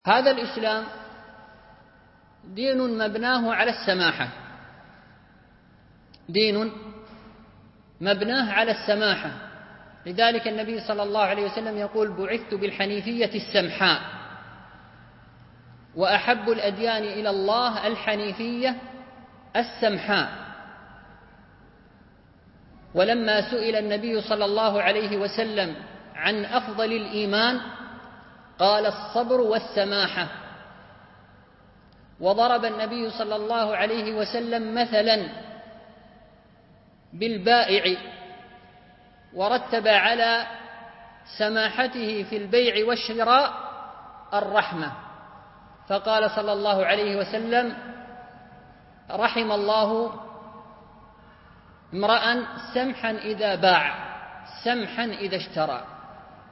هذا الإسلام دين مبناه على السماحة، دين مبناه على السماحة. لذلك النبي صلى الله عليه وسلم يقول: بعثت بالحنيفية السمحاء، وأحب الأديان إلى الله الحنيفية السمحاء. ولما سئل النبي صلى الله عليه وسلم عن أفضل الإيمان قال: الصبر والسماحة. وضرب النبي صلى الله عليه وسلم مثلا بالبائع، ورتب على سماحته في البيع والشراء الرحمة، فقال صلى الله عليه وسلم: رحم الله امرأ سمحا إذا باع سمحا إذا اشترى.